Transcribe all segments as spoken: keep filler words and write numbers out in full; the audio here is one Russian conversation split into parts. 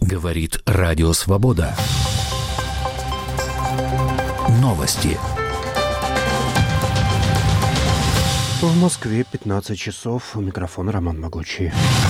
Говорит Радио Свобода. Новости. В Москве пятнадцать часов. У микрофона Роман Могучий.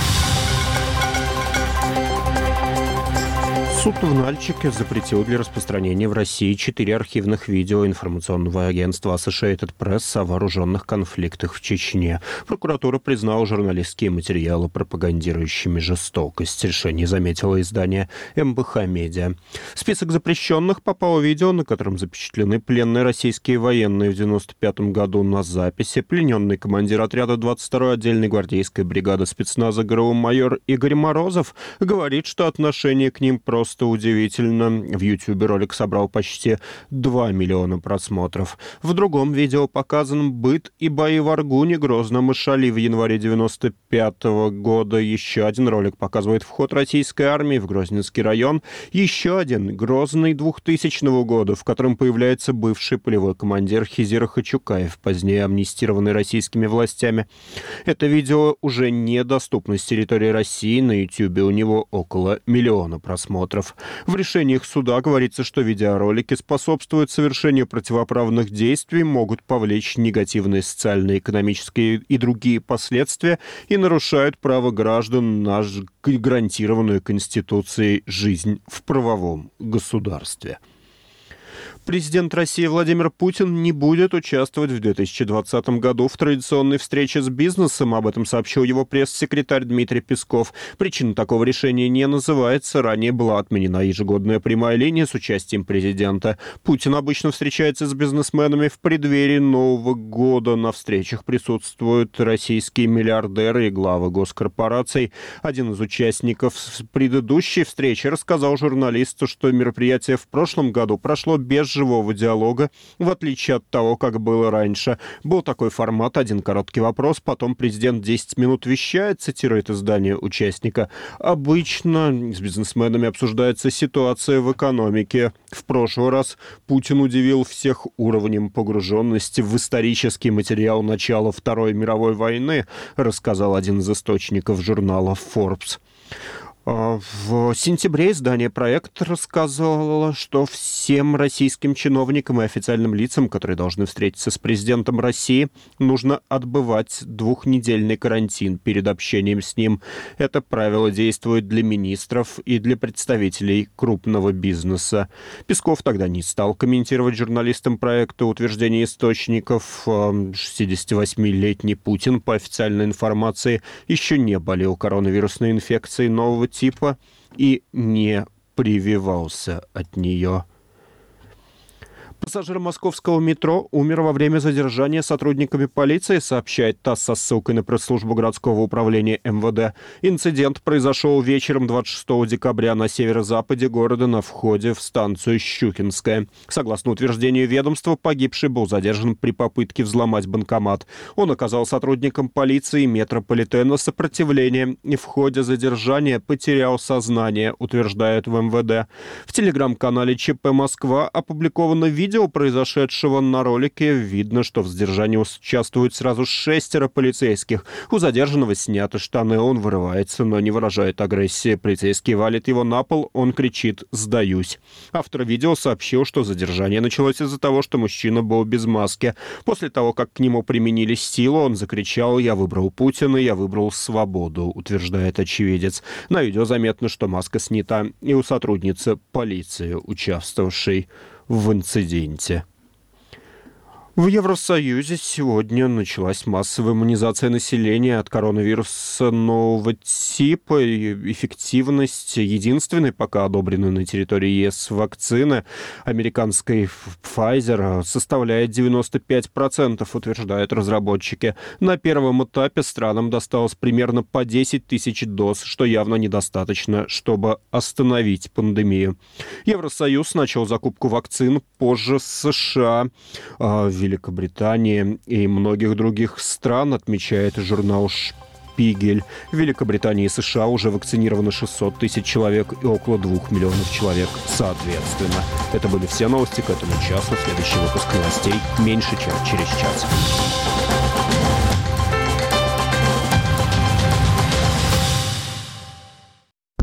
Суд в Нальчике запретил для распространения в России четыре архивных видео информационного агентства Associated Press о вооруженных конфликтах в Чечне. Прокуратура признала журналистские материалы пропагандирующими жестокость. Решение заметило издание эм бэ ха Медиа. В список запрещенных попало видео, на котором запечатлены пленные российские военные в девяносто пятом году на записи. Плененный командир отряда двадцать второй отдельной гвардейской бригады спецназа ГРУ майор Игорь Морозов говорит, что отношение к ним просто удивительно. В Ютьюбе ролик собрал почти два миллиона просмотров. В другом видео показан быт и бои в Аргуне, Грозном и Шали в январе девяносто пятого года. Еще один ролик показывает вход российской армии в Грозненский район. Еще один — Грозный двухтысячного года, в котором появляется бывший полевой командир Хизир Хачукаев, позднее амнистированный российскими властями. Это видео уже недоступно с территории России. На Ютьюбе у него около миллиона просмотров. В решениях суда говорится, что видеоролики способствуют совершению противоправных действий, могут повлечь негативные социальные, экономические и другие последствия и нарушают право граждан на гарантированную Конституцией жизнь в правовом государстве. Президент России Владимир Путин не будет участвовать в две тысячи двадцатом году в традиционной встрече с бизнесом. Об этом сообщил его пресс-секретарь Дмитрий Песков. Причина такого решения не называется. Ранее была отменена ежегодная прямая линия с участием президента. Путин обычно встречается с бизнесменами в преддверии Нового года. На встречах присутствуют российские миллиардеры и главы госкорпораций. Один из участников предыдущей встречи рассказал журналисту, что мероприятие в прошлом году прошло без живого диалога, в отличие от того, как было раньше. Был такой формат: один короткий вопрос, потом президент десять минут вещает, цитирует издание участника. Обычно с бизнесменами обсуждается ситуация в экономике. В прошлый раз Путин удивил всех уровнем погруженности в исторический материал начала Второй мировой войны, рассказал один из источников журнала Forbes. В сентябре издание «Проект» рассказывало, что всем российским чиновникам и официальным лицам, которые должны встретиться с президентом России, нужно отбывать двухнедельный карантин перед общением с ним. Это правило действует для министров и для представителей крупного бизнеса. Песков тогда не стал комментировать журналистам «Проекта» утверждение источников. шестидесятивосьмилетний Путин, по официальной информации, еще не болел коронавирусной инфекцией нового типа и не прививался от нее. Пассажир московского метро умер во время задержания сотрудниками полиции, сообщает ТАСС со ссылкой на пресс-службу городского управления эм вэ дэ. Инцидент произошел вечером двадцать шестого декабря на северо-западе города на входе в станцию Щукинская. Согласно утверждению ведомства, погибший был задержан при попытке взломать банкомат. Он оказал сотрудникам полиции и метрополитена сопротивление и в ходе задержания потерял сознание, утверждает в эм вэ дэ. В телеграм-канале ЧП Москва опубликовано видео произошедшего. На ролике видно, что в задержании участвуют сразу шестеро полицейских. У задержанного сняты штаны, он вырывается, но не выражает агрессии. Полицейский валит его на пол, он кричит «Сдаюсь». Автор видео сообщил, что задержание началось из-за того, что мужчина был без маски. После того, как к нему применили силу, он закричал «Я выбрал Путина, я выбрал свободу», утверждает очевидец. На видео заметно, что маска снята и у сотрудницы полиции, участвовавшей в инциденте. В Евросоюзе сегодня началась массовая иммунизация населения от коронавируса нового типа. И эффективность единственной пока одобренной на территории ЕС вакцины американской Pfizer составляет девяносто пять процентов, утверждают разработчики. На первом этапе странам досталось примерно по десять тысяч доз, что явно недостаточно, чтобы остановить пандемию. Евросоюз начал закупку вакцин позже США, Великобритании и многих других стран, отмечает журнал «Шпигель». В Великобритании и США уже вакцинировано шестьсот тысяч человек и около двух миллионов человек соответственно. Это были все новости к этому часу. Следующий выпуск новостей меньше, чем через час.